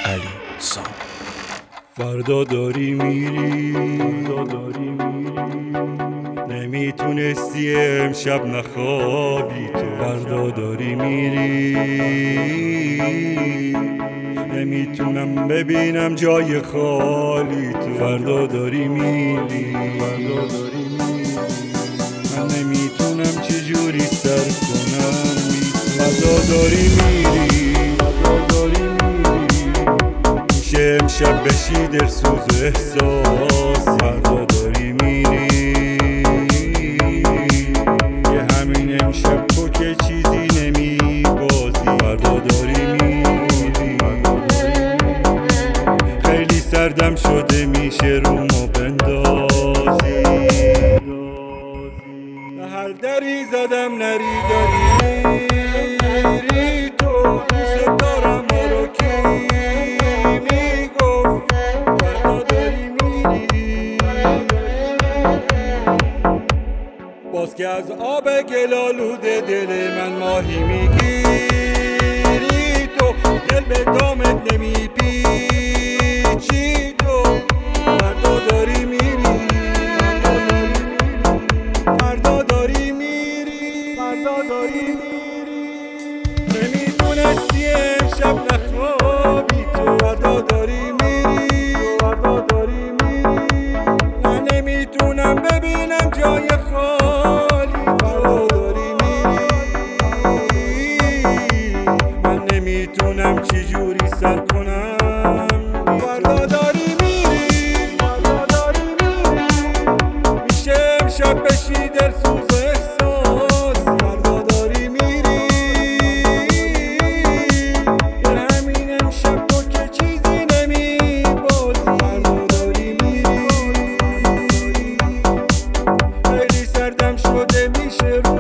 علی سام. فردا داری میری، نمیتونستی امشب نخوابی تو. فردا داری میری، نمیتونم ببینم جای خالی تو. فردا داری میری، من نمیتونم چجوری سر کنم. فردا داری میری، میشه امشب بشی دلسوز احساس. فردا داری میری، یه همین امشب تو که چیزی نمیبازی. فردا داری میری، خیلی سردم شده میشه رومو بندازی. هر دری زدم نری داری میری تو. دوست دارم رو کی میگفت. فردا داری میری، باز که از آب گلالود دل من ماهی میگیری تو. دل به دامت نمیپیچی تو. فردا داری میری، فردا داری میری، فردا داری میری، نمیتونستی امشب نخوابی تو. فردا داری میری، فردا داری میری، من نمیتونم ببینم جای خالی. فردا داری میری، من نمیتونم چجوری سر کنم. فردا داری میری، فردا داری میری، میشه امشب بشی دلسوز احساس. فردا داری میری، یه همین امشب تو که چیزی نمیبازی. فردا داری میری، خیلی سردم شده میشه